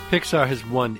Pixar has won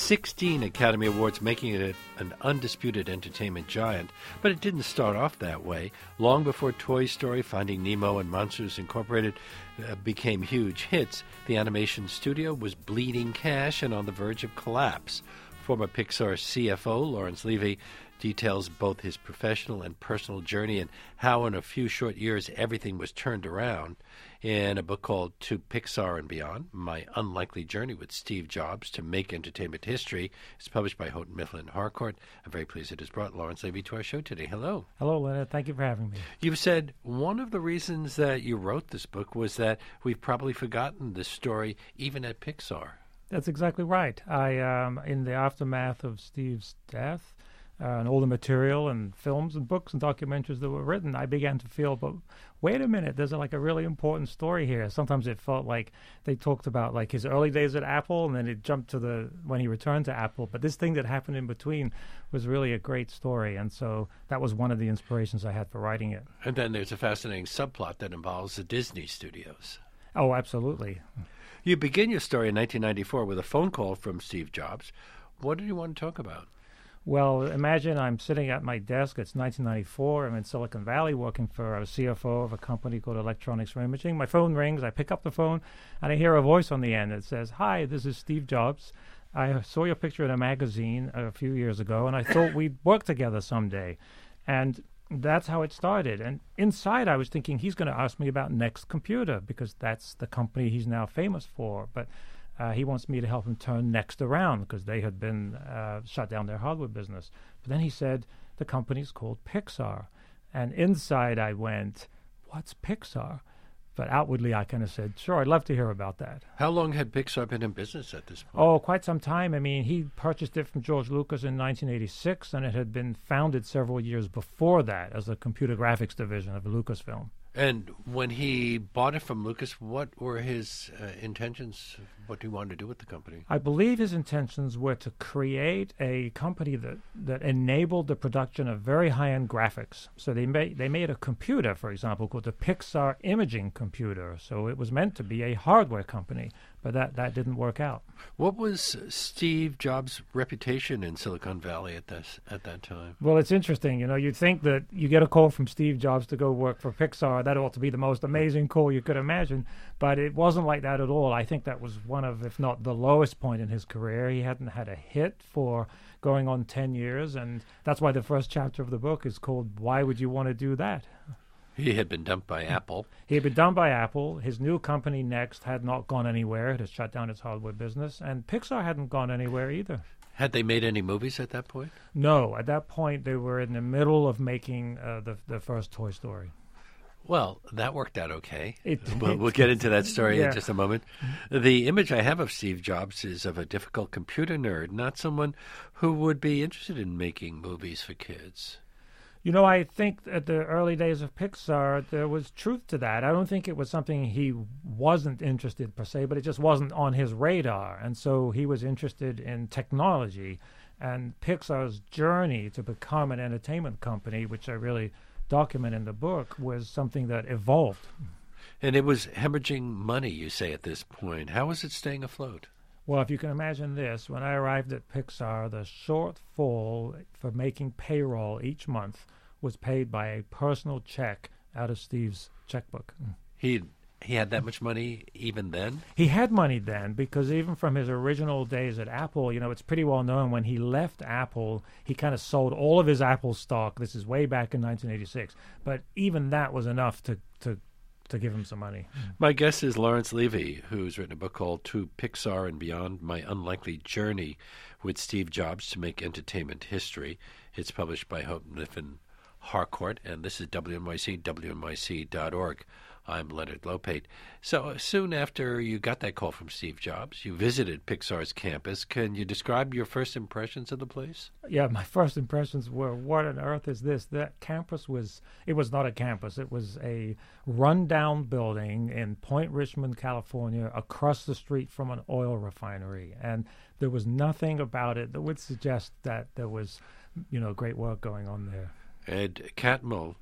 16 Academy Awards, making it an undisputed entertainment giant. But it didn't start off that way. Long before Toy Story, Finding Nemo, and Monsters Incorporated became huge hits, the animation studio was bleeding cash and on the verge of collapse. Former Pixar CFO Lawrence Levy details both his professional and personal journey and how in a few short years everything was turned around. In a book called To Pixar and Beyond, My Unlikely Journey with Steve Jobs to Make Entertainment History, it's published by Houghton Mifflin Harcourt. I'm very pleased it has brought Lawrence Levy to our show today. Hello. Hello, Leonard. Thank you for having me. You've said one of the reasons that you wrote this book was that we've probably forgotten this story even at Pixar. That's exactly right. In the aftermath of Steve's death, and all the material and films and books and documentaries that were written, I began to feel, but wait a minute, there's a really important story here. Sometimes it felt like they talked about like his early days at Apple, and then it jumped to when he returned to Apple. But this thing that happened in between was really a great story, and so that was one of the inspirations I had for writing it. And then there's a fascinating subplot that involves the Disney studios. Oh, absolutely. You begin your story in 1994 with a phone call from Steve Jobs. What did you want to talk about? Well, imagine I'm sitting at my desk. It's 1994. I'm in Silicon Valley working for a CFO of a company called Electronics for Imaging. My phone rings. I pick up the phone, and I hear a voice on the end that says, "Hi, this is Steve Jobs. I saw your picture in a magazine a few years ago, and I thought we'd work together someday." And that's how it started. And inside, I was thinking he's going to ask me about Next Computer because that's the company he's now famous for. But he wants me to help him turn Next around because they had been shut down their hardware business. But then he said, the company's called Pixar. And inside I went, what's Pixar? But outwardly I kind of said, sure, I'd love to hear about that. How long had Pixar been in business at this point? Oh, quite some time. I mean, he purchased it from George Lucas in 1986, and it had been founded several years before that as a computer graphics division of Lucasfilm. And when he bought it from Lucas, what were his intentions? What did he want to do with the company? I believe his intentions were to create a company that enabled the production of very high-end graphics. So they made a computer, for example, called the Pixar Imaging Computer. So it was meant to be a hardware company, but that didn't work out. What was Steve Jobs' reputation in Silicon Valley at that time? Well, it's interesting. You know, you'd think that you get a call from Steve Jobs to go work for Pixar. That ought to be the most amazing call you could imagine, but it wasn't like that at all. I think that was one of, if not the lowest point in his career. He hadn't had a hit for going on 10 years, and that's why the first chapter of the book is called Why Would You Want to Do That? He had been dumped by Apple. He had been dumped by Apple. His new company, Next, had not gone anywhere. It had shut down its hardware business, and Pixar hadn't gone anywhere either. Had they made any movies at that point? No. At that point, they were in the middle of making the first Toy Story. Well, that worked out okay. We'll get into that story in just a moment. The image I have of Steve Jobs is of a difficult computer nerd, not someone who would be interested in making movies for kids. You know, I think at the early days of Pixar, there was truth to that. I don't think it was something he wasn't interested per se, but it just wasn't on his radar. And so he was interested in technology. And Pixar's journey to become an entertainment company, which I really document in the book, was something that evolved. And it was hemorrhaging money, you say, at this point. How was it staying afloat? Well, if you can imagine this, when I arrived at Pixar, the shortfall for making payroll each month was paid by a personal check out of Steve's checkbook. He had that much money even then? He had money then because even from his original days at Apple, you know, it's pretty well known when he left Apple, he kind of sold all of his Apple stock. This is way back in 1986. But even that was enough to give him some money. My guest is Lawrence Levy, who's written a book called To Pixar and Beyond, My Unlikely Journey with Steve Jobs to Make Entertainment History. It's published by Houghton Mifflin Harcourt, and this is WNYC, WNYC.org. I'm Leonard Lopate. So soon after you got that call from Steve Jobs, you visited Pixar's campus. Can you describe your first impressions of the place? Yeah, my first impressions were, what on earth is this? That campus was not a campus. It was a rundown building in Point Richmond, California, across the street from an oil refinery. And there was nothing about it that would suggest that there was, you know, great work going on there. Ed Catmull,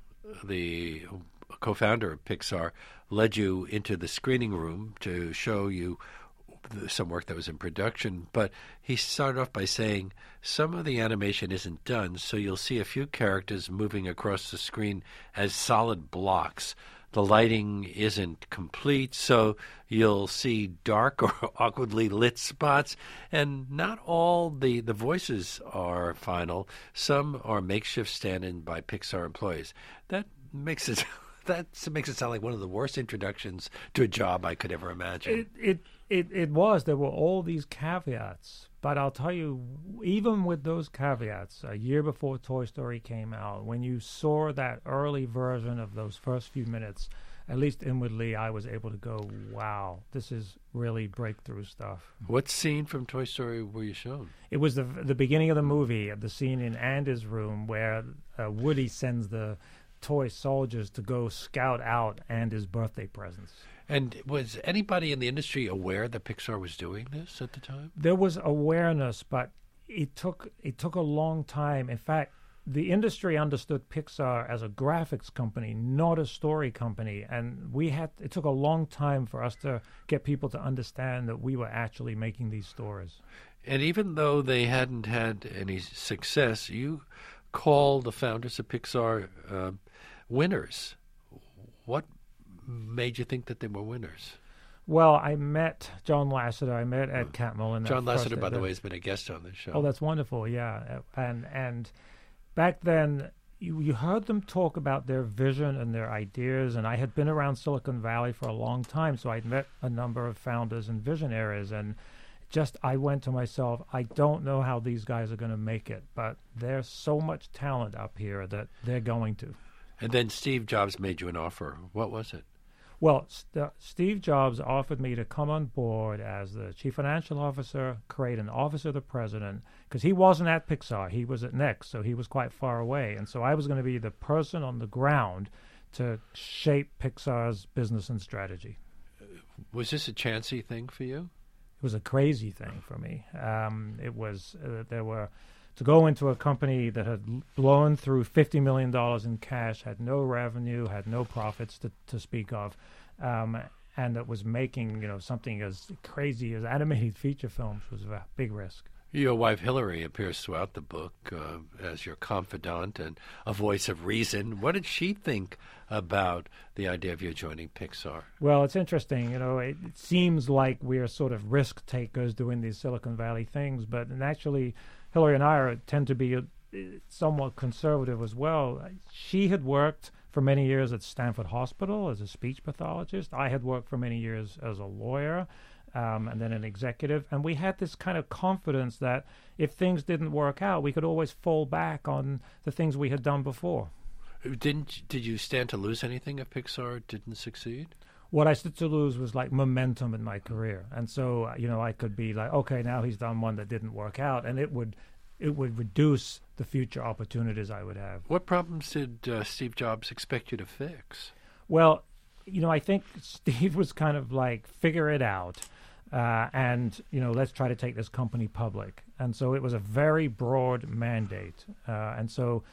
the co-founder of Pixar, led you into the screening room to show you some work that was in production, but he started off by saying some of the animation isn't done, so you'll see a few characters moving across the screen as solid blocks. The lighting isn't complete, so you'll see dark or awkwardly lit spots, and not all the voices are final. Some are makeshift stand-in by Pixar employees. That makes it sound like one of the worst introductions to a job I could ever imagine. It was. There were all these caveats. But I'll tell you, even with those caveats, a year before Toy Story came out, when you saw that early version of those first few minutes, at least inwardly, I was able to go, wow, this is really breakthrough stuff. What scene from Toy Story were you shown? It was the beginning of the movie, the scene in Andy's room where Woody sends the toy soldiers to go scout out Andy's birthday presents. And was anybody in the industry aware that Pixar was doing this at the time? There was awareness, but it took a long time. In fact, the industry understood Pixar as a graphics company, not a story company, and it took a long time for us to get people to understand that we were actually making these stories. And even though they hadn't had any success, you called the founders of Pixar winners. What made you think that they were winners? Well, I met John Lasseter. I met Ed Catmull. John Lasseter, by the way, has been a guest on this show. Oh, that's wonderful, yeah. And back then, you heard them talk about their vision and their ideas, and I had been around Silicon Valley for a long time, so I'd met a number of founders and visionaries, and I went to myself, I don't know how these guys are going to make it, but there's so much talent up here that they're going to. And then Steve Jobs made you an offer. What was it? Well, Steve Jobs offered me to come on board as the chief financial officer, create an office of the president, because he wasn't at Pixar. He was at Next, so he was quite far away. And so I was going to be the person on the ground to shape Pixar's business and strategy. Was this a chancy thing for you? It was a crazy thing for me. It was to go into a company that had blown through $50 million in cash, had no revenue, had no profits to speak of, and that was making something as crazy as animated feature films was a big risk. Your wife Hillary appears throughout the book as your confidant and a voice of reason. What did she think about the idea of you joining Pixar? Well, it's interesting. It seems like we're sort of risk takers doing these Silicon Valley things, but actually Hillary and I tend to be somewhat conservative as well. She had worked for many years at Stanford Hospital as a speech pathologist. I had worked for many years as a lawyer. And then an executive, and we had this kind of confidence that if things didn't work out, we could always fall back on the things we had done before. Did you stand to lose anything if Pixar didn't succeed? What I stood to lose was like momentum in my career, and so I could be like, okay, now he's done one that didn't work out, and it would reduce the future opportunities I would have. What problems did Steve Jobs expect you to fix? Well, I think Steve was kind of like, figure it out. And let's try to take this company public. And so it was a very broad mandate. And so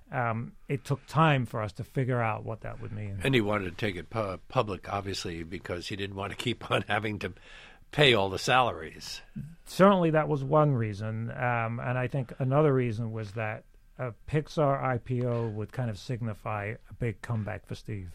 it took time for us to figure out what that would mean. And he wanted to take it public, obviously, because he didn't want to keep on having to pay all the salaries. Certainly that was one reason. And I think another reason was that a Pixar IPO would kind of signify a big comeback for Steve.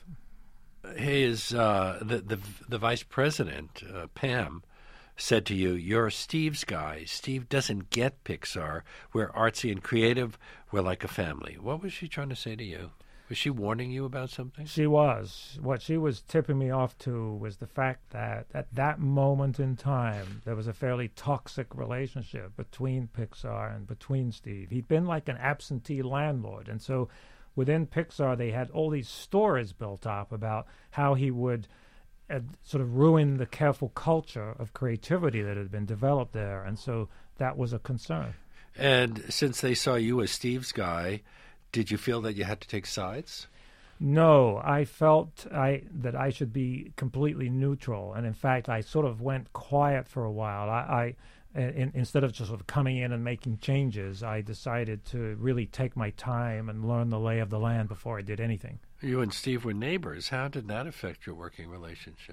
His the vice president, Pam, said to you, "You're Steve's guy. Steve doesn't get Pixar. We're artsy and creative. We're like a family." What was she trying to say to you? Was she warning you about something? She was. What she was tipping me off to was the fact that at that moment in time, there was a fairly toxic relationship between Pixar and between Steve. He'd been like an absentee landlord. And so within Pixar, they had all these stories built up about how he would sort of ruin the careful culture of creativity that had been developed there. And so that was a concern. And since they saw you as Steve's guy, did you feel that you had to take sides? No, I felt that I should be completely neutral. And in fact, I sort of went quiet for a while. Instead of just sort of coming in and making changes, I decided to really take my time and learn the lay of the land before I did anything. You and Steve were neighbors. How did that affect your working relationship?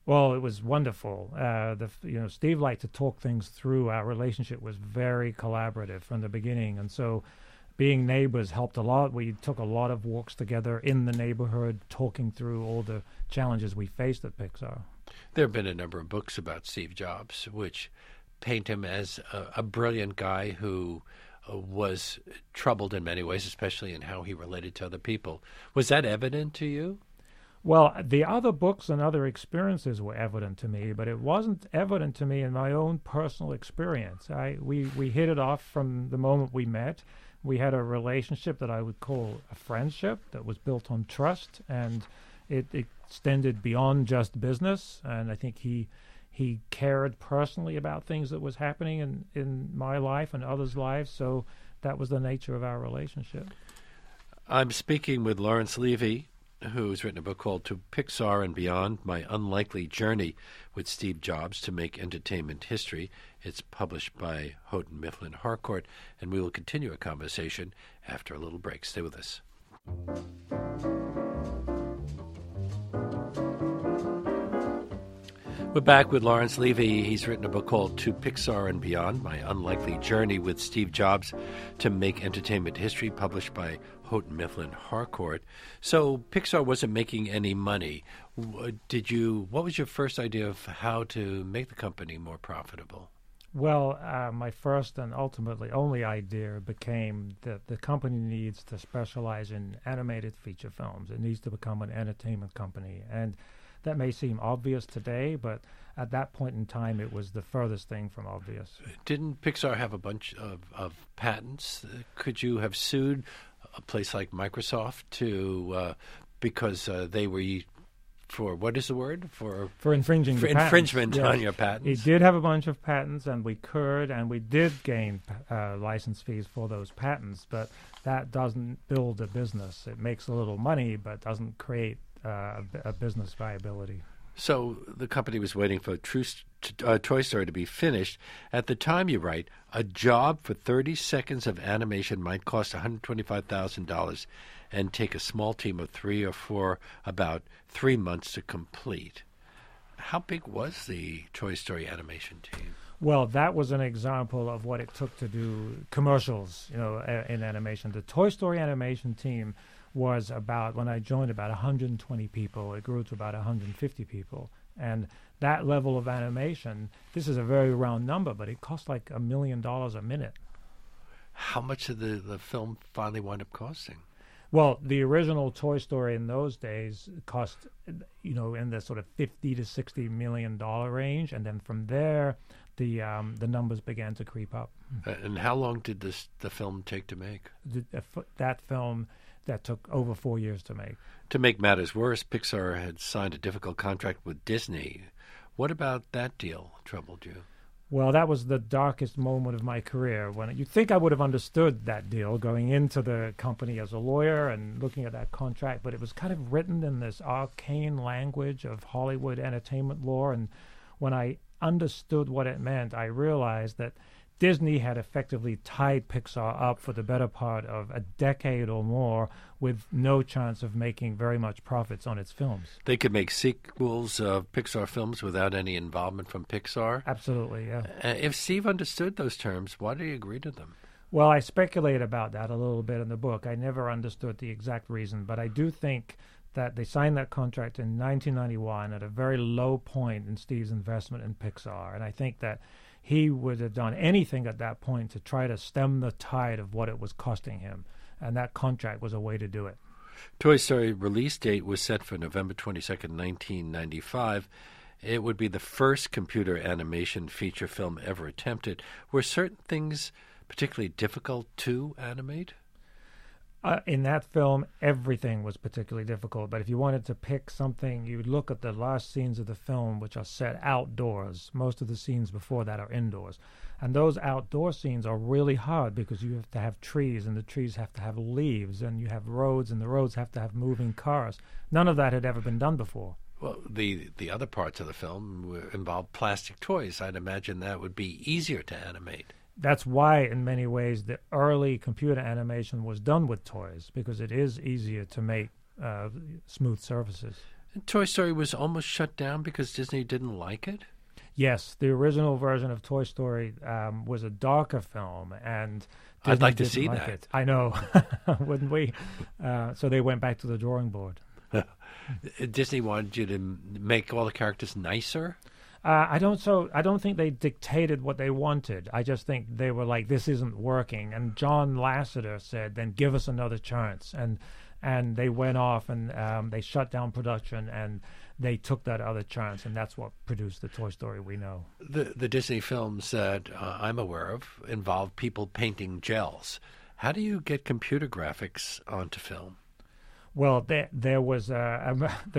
Well, it was wonderful. Steve liked to talk things through. Our relationship was very collaborative from the beginning, and so being neighbors helped a lot. We took a lot of walks together in the neighborhood, talking through all the challenges we faced at Pixar. There have been a number of books about Steve Jobs, which paint him as a brilliant guy who was troubled in many ways, especially in how he related to other people. Was that evident to you? Well, the other books and other experiences were evident to me, but it wasn't evident to me in my own personal experience. We hit it off from the moment we met. We had a relationship that I would call a friendship that was built on trust, and it extended beyond just business. And I think he cared personally about things that was happening in my life and others' lives, so that was the nature of our relationship. I'm speaking with Lawrence Levy, who's written a book called To Pixar and Beyond, My Unlikely Journey with Steve Jobs to Make Entertainment History. It's published by Houghton Mifflin Harcourt, and we will continue a conversation after a little break. Stay with us. We're back with Lawrence Levy. He's written a book called To Pixar and Beyond, My Unlikely Journey with Steve Jobs to Make Entertainment History, published by Houghton Mifflin Harcourt. So Pixar wasn't making any money. What was your first idea of how to make the company more profitable? Well, my first and ultimately only idea became that the company needs to specialize in animated feature films. It needs to become an entertainment company. And that may seem obvious today, but at that point in time, it was the furthest thing from obvious. Didn't Pixar have a bunch of patents? Could you have sued a place like Microsoft because they were for what is the word for infringing for infringement on your patents? It did have a bunch of patents, and we did gain license fees for those patents, but that doesn't build a business. It makes a little money, but doesn't create a business viability. So the company was waiting for Toy Story to be finished. At the time, you write, a job for 30 seconds of animation might cost $125,000 and take a small team of 3 or 4 about 3 months to complete. How big was the Toy Story animation team? Well, that was an example of what it took to do commercials, in animation. The Toy Story animation team was when I joined, about 120 people. It grew to about 150 people. And that level of animation, this is a very round number, but it cost like $1 million a minute. How much did the film finally wind up costing? Well, the original Toy Story in those days cost, in the sort of $50 to $60 million range. And then from there, the numbers began to creep up. And how long did the film take to make? That film... That took over 4 years to make. To make matters worse, Pixar had signed a difficult contract with Disney. What about that deal troubled you? Well, that was the darkest moment of my career. When you'd think I would have understood that deal going into the company as a lawyer and looking at that contract, but it was kind of written in this arcane language of Hollywood entertainment law. And when I understood what it meant, I realized that Disney had effectively tied Pixar up for the better part of a decade or more with no chance of making very much profits on its films. They could make sequels of Pixar films without any involvement from Pixar? Absolutely, yeah. If Steve understood those terms, why did he agree to them? Well, I speculate about that a little bit in the book. I never understood the exact reason, but I do think that they signed that contract in 1991 at a very low point in Steve's investment in Pixar. And I think that he would have done anything at that point to try to stem the tide of what it was costing him. And that contract was a way to do it. Toy Story release date was set for November 22nd, 1995. It would be the first computer animation feature film ever attempted. Were certain things particularly difficult to animate? In that film, everything was particularly difficult. But if you wanted to pick something, you would look at the last scenes of the film, which are set outdoors. Most of the scenes before that are indoors. And those outdoor scenes are really hard because you have to have trees, and the trees have to have leaves, and you have roads, and the roads have to have moving cars. None of that had ever been done before. Well, the other parts of the film involved plastic toys. I'd imagine that would be easier to animate. That's why, in many ways, the early computer animation was done with toys, because it is easier to make smooth surfaces. Toy Story was almost shut down because Disney didn't like it? Yes, the original version of Toy Story was a darker film, and Disney I'd like to didn't see like that. it. I know, wouldn't we? So they went back to the drawing board. Disney wanted you to make all the characters nicer? I don't think they dictated what they wanted. I just think they were like, this isn't working. And John Lasseter said, then give us another chance. And they went off and they shut down production, and they took that other chance, and that's what produced the Toy Story we know. The Disney films that I'm aware of involve people painting gels. How do you get computer graphics onto film? Well, there was a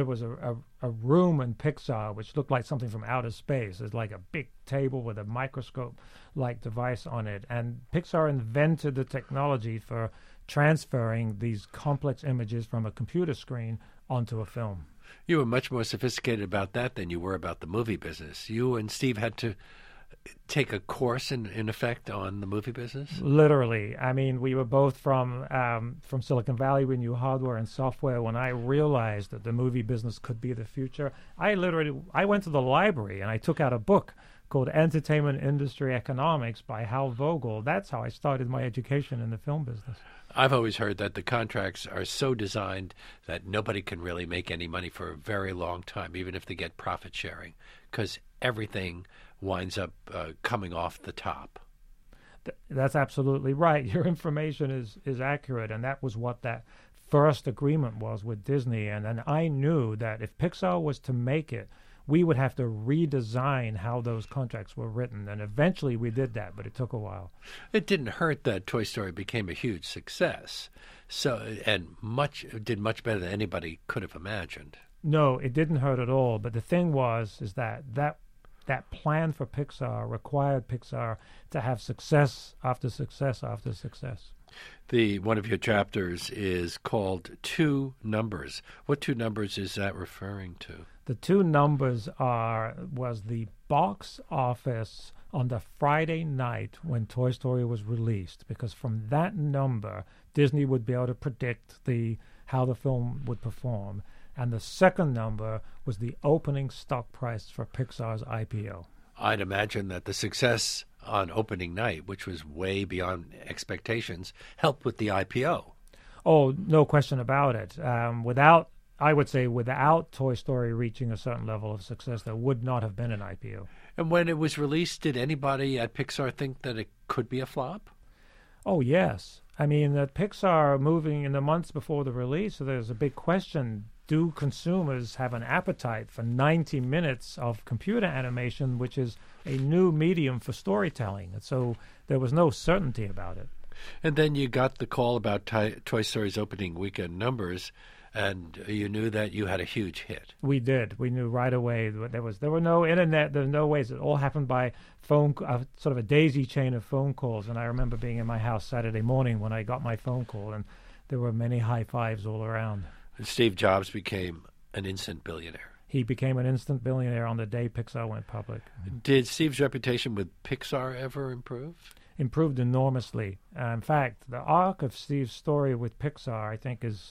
room in Pixar which looked like something from outer space. It's like a big table with a microscope-like device on it, and Pixar invented the technology for transferring these complex images from a computer screen onto a film. You were much more sophisticated about that than you were about the movie business. You and Steve had to take a course, in effect, on the movie business? Literally. I mean, we were both from Silicon Valley. We knew hardware and software. When I realized that the movie business could be the future, I went to the library and I took out a book called Entertainment Industry Economics by Hal Vogel. That's how I started my education in the film business. I've always heard that the contracts are so designed that nobody can really make any money for a very long time, even if they get profit sharing, because everything winds up coming off the top. That's absolutely right. Your information is accurate, and that was what that first agreement was with Disney. And then I knew that if Pixar was to make it, we would have to redesign how those contracts were written. And eventually we did that, but it took a while. It didn't hurt that Toy Story became a huge success, and did much better than anybody could have imagined. No, it didn't hurt at all. But the thing is that plan for Pixar required Pixar to have success after success after success. One of your chapters is called Two Numbers. What two numbers is that referring to? The two numbers was the box office on the Friday night when Toy Story was released, because from that number, Disney would be able to predict how the film would perform. And the second number was the opening stock price for Pixar's IPO. I'd imagine that the success on opening night, which was way beyond expectations, helped with the IPO. Oh, no question about it. Without Toy Story reaching a certain level of success, there would not have been an IPO. And when it was released, did anybody at Pixar think that it could be a flop? Oh, yes. I mean, that Pixar moving in the months before the release, so there's a big question. Do consumers have an appetite for 90 minutes of computer animation, which is a new medium for storytelling? And so there was no certainty about it. And then you got the call about Toy Story's opening weekend numbers, and you knew that you had a huge hit. We did. We knew right away. There were no internet. There were no ways. It all happened by phone, sort of a daisy chain of phone calls. And I remember being in my house Saturday morning when I got my phone call, and there were many high fives all around. Steve Jobs became an instant billionaire. He became an instant billionaire on the day Pixar went public. Did Steve's reputation with Pixar ever improve? Improved enormously. In fact, the arc of Steve's story with Pixar, I think, is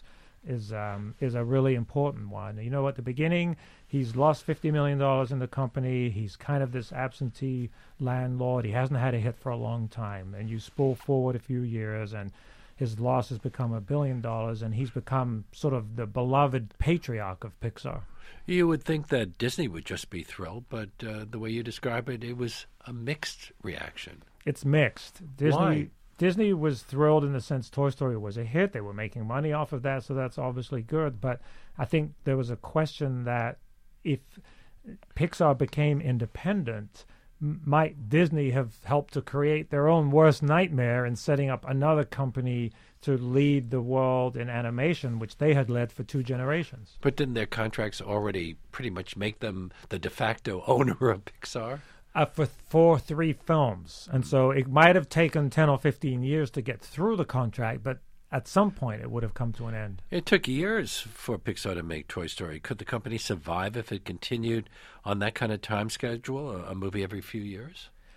a really important one. You know, at the beginning, he's lost $50 million in the company. He's kind of this absentee landlord. He hasn't had a hit for a long time. And you spool forward a few years, and his loss has become $1 billion, and he's become sort of the beloved patriarch of Pixar. You would think that Disney would just be thrilled, but the way you describe it, it was a mixed reaction. It's mixed. Why? Disney was thrilled in the sense Toy Story was a hit. They were making money off of that, so that's obviously good. But I think there was a question that if Pixar became independent, might Disney have helped to create their own worst nightmare in setting up another company to lead the world in animation, which they had led for 2 generations? But didn't their contracts already pretty much make them the de facto owner of Pixar? For 3 films. And so it might have taken 10 or 15 years to get through the contract, but at some point it would have come to an end. It took years for Pixar to make Toy Story. Could the company survive if it continued on that kind of time schedule, a movie every few years?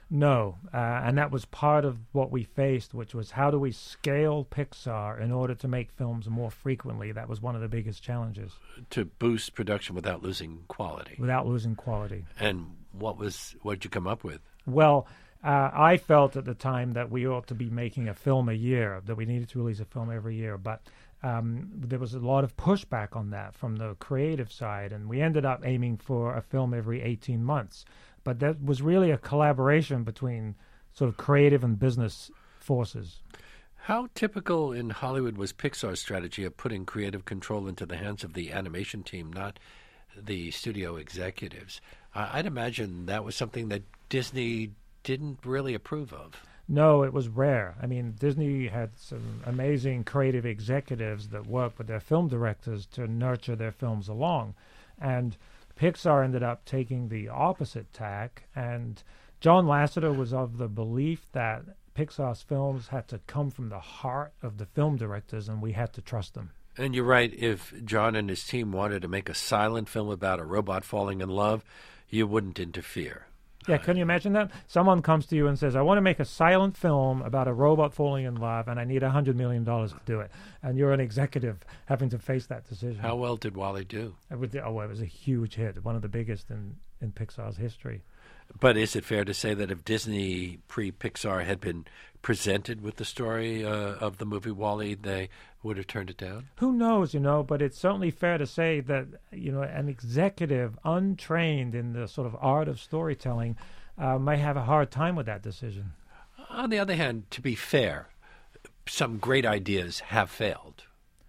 No, and that was part of what we faced, which was how do we scale Pixar in order to make films more frequently? That was one of the biggest challenges. To boost production without losing quality. Without losing quality. And what did you come up with? Well, I felt at the time that we ought to be making a film a year, that we needed to release a film every year, but there was a lot of pushback on that from the creative side, and we ended up aiming for a film every 18 months. But that was really a collaboration between sort of creative and business forces. How typical in Hollywood was Pixar's strategy of putting creative control into the hands of the animation team, not the studio executives? I'd imagine that was something that Disney didn't really approve of. No, it was rare. I mean, Disney had some amazing creative executives that worked with their film directors to nurture their films along. And Pixar ended up taking the opposite tack, and John Lasseter was of the belief that Pixar's films had to come from the heart of the film directors, and we had to trust them. And you're right, if John and his team wanted to make a silent film about a robot falling in love, you wouldn't interfere. Yeah, can you imagine that? Someone comes to you and says, I want to make a silent film about a robot falling in love, and I need $100 million to do it. And you're an executive having to face that decision. How well did WALL-E do? It was a huge hit, one of the biggest in Pixar's history. But is it fair to say that if Disney pre-Pixar had been presented with the story of the movie WALL-E, they would have turned it down? Who knows, but it's certainly fair to say that, an executive untrained in the sort of art of storytelling may have a hard time with that decision. On the other hand, to be fair, some great ideas have failed.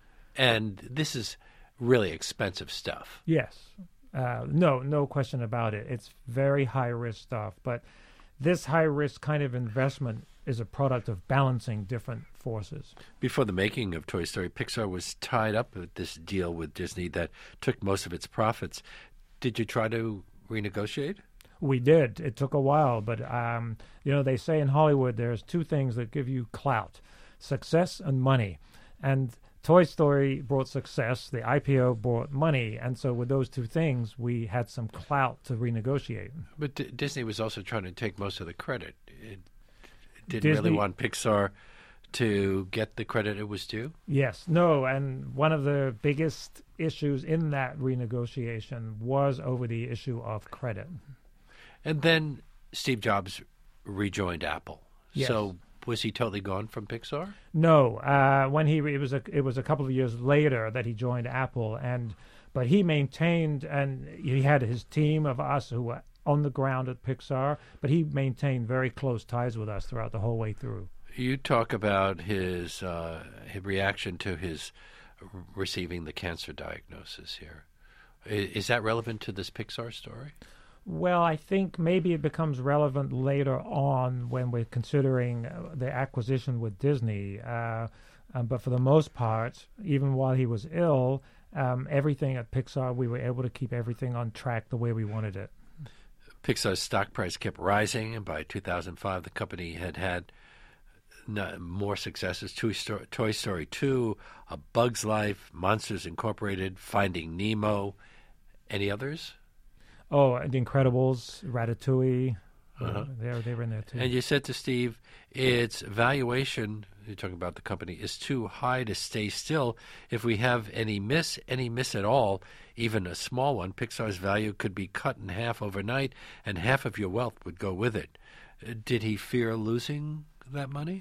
And this is really expensive stuff. Yes. No question about it. It's very high-risk stuff, but this high-risk kind of investment is a product of balancing different forces. Before the making of Toy Story, Pixar was tied up with this deal with Disney that took most of its profits. Did you try to renegotiate? We did. It took a while, but they say in Hollywood there's two things that give you clout: success and money. And Toy Story brought success, the IPO brought money, and so with those two things, we had some clout to renegotiate. But Disney was also trying to take most of the credit. It didn't Disney really want Pixar to get the credit it was due? Yes. No, and one of the biggest issues in that renegotiation was over the issue of credit. And then Steve Jobs rejoined Apple. Yes. So was he totally gone from Pixar? No, it was a couple of years later that he joined Apple, but he maintained, and he had his team of us who were on the ground at Pixar, but he maintained very close ties with us throughout the whole way through. You talk about his reaction to his receiving the cancer diagnosis here. Is that relevant to this Pixar story? Well, I think maybe it becomes relevant later on when we're considering the acquisition with Disney. But for the most part, even while he was ill, everything at Pixar, we were able to keep everything on track the way we wanted it. Pixar's stock price kept rising, and by 2005, the company had more successes: Toy Story 2, A Bug's Life, Monsters Incorporated, Finding Nemo. Any others? Oh, The Incredibles, Ratatouille. They were in there too. And you said to Steve, its valuation, you're talking about the company, is too high to stay still. If we have any miss at all, even a small one, Pixar's value could be cut in half overnight, and half of your wealth would go with it. Did he fear losing that money?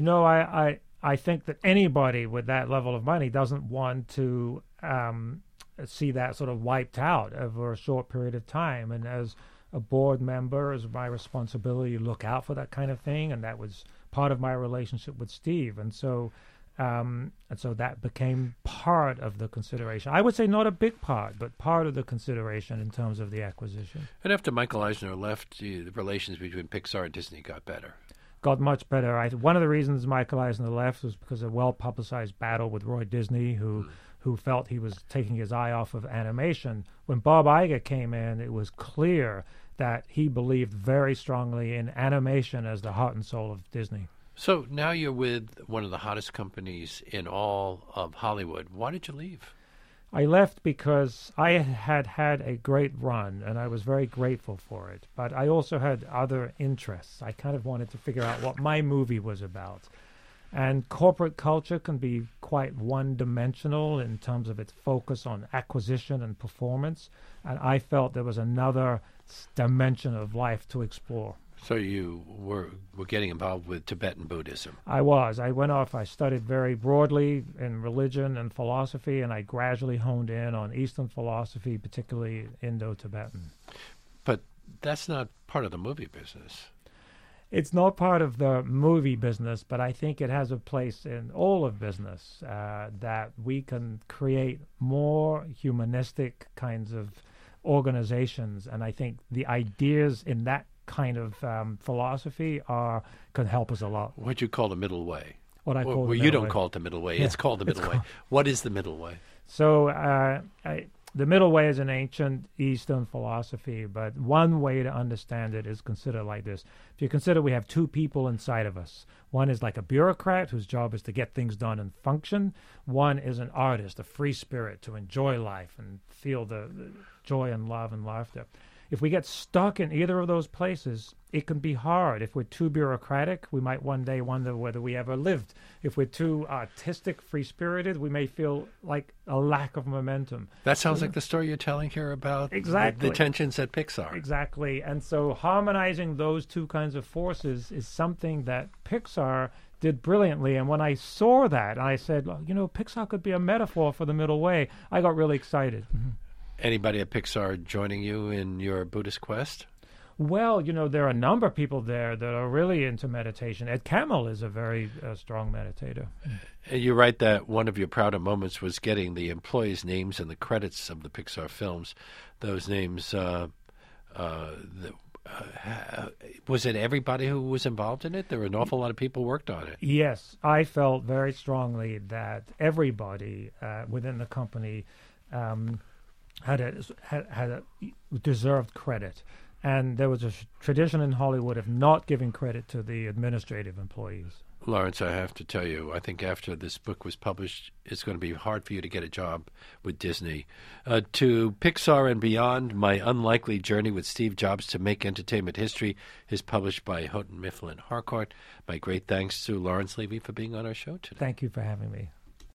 I think that anybody with that level of money doesn't want to see that sort of wiped out over a short period of time. And as a board member, it's my responsibility to look out for that kind of thing. And that was part of my relationship with Steve. And so that became part of the consideration. I would say not a big part, but part of the consideration in terms of the acquisition. And after Michael Eisner left, the relations between Pixar and Disney got better. Got much better. One of the reasons Michael Eisner left was because of a well-publicized battle with Roy Disney, who felt he was taking his eye off of animation. When Bob Iger came in, it was clear that he believed very strongly in animation as the heart and soul of Disney. So now you're with one of the hottest companies in all of Hollywood. Why did you leave? I left because I had had a great run, and I was very grateful for it. But I also had other interests. I kind of wanted to figure out what my movie was about. And corporate culture can be quite one-dimensional in terms of its focus on acquisition and performance. And I felt there was another dimension of life to explore. So you were getting involved with Tibetan Buddhism. I was. I went off. I studied very broadly in religion and philosophy, and I gradually honed in on Eastern philosophy, particularly Indo-Tibetan. But that's not part of the movie business. It's not part of the movie business, but I think it has a place in all of business, that we can create more humanistic kinds of organizations. And I think the ideas in that kind of philosophy can help us a lot. What you call the middle way? What I call the well, middle you don't way. call it the middle way. Yeah, it's called the middle way. What is the middle way? So the middle way is an ancient Eastern philosophy, but one way to understand it is consider like this. If you consider we have two people inside of us. One is like a bureaucrat whose job is to get things done and function. One is an artist, a free spirit to enjoy life and feel the joy and love and laughter. If we get stuck in either of those places, it can be hard. If we're too bureaucratic, we might one day wonder whether we ever lived. If we're too artistic, free-spirited, we may feel like a lack of momentum. That sounds like the story you're telling here about Exactly. the tensions at Pixar. Exactly. And so harmonizing those two kinds of forces is something that Pixar did brilliantly. And when I saw that, I said, Pixar could be a metaphor for the middle way, I got really excited. Mm-hmm. Anybody at Pixar joining you in your Buddhist quest? Well, there are a number of people there that are really into meditation. Ed Camel is a very strong meditator. You write that one of your prouder moments was getting the employees' names in the credits of the Pixar films. Those names, was it everybody who was involved in it? There were an awful lot of people worked on it. Yes, I felt very strongly that everybody within the company had a deserved credit. And there was a tradition in Hollywood of not giving credit to the administrative employees. Lawrence, I have to tell you, I think after this book was published, it's going to be hard for you to get a job with Disney. To Pixar and Beyond, My Unlikely Journey with Steve Jobs to Make Entertainment History is published by Houghton Mifflin Harcourt. My great thanks to Lawrence Levy for being on our show today. Thank you for having me.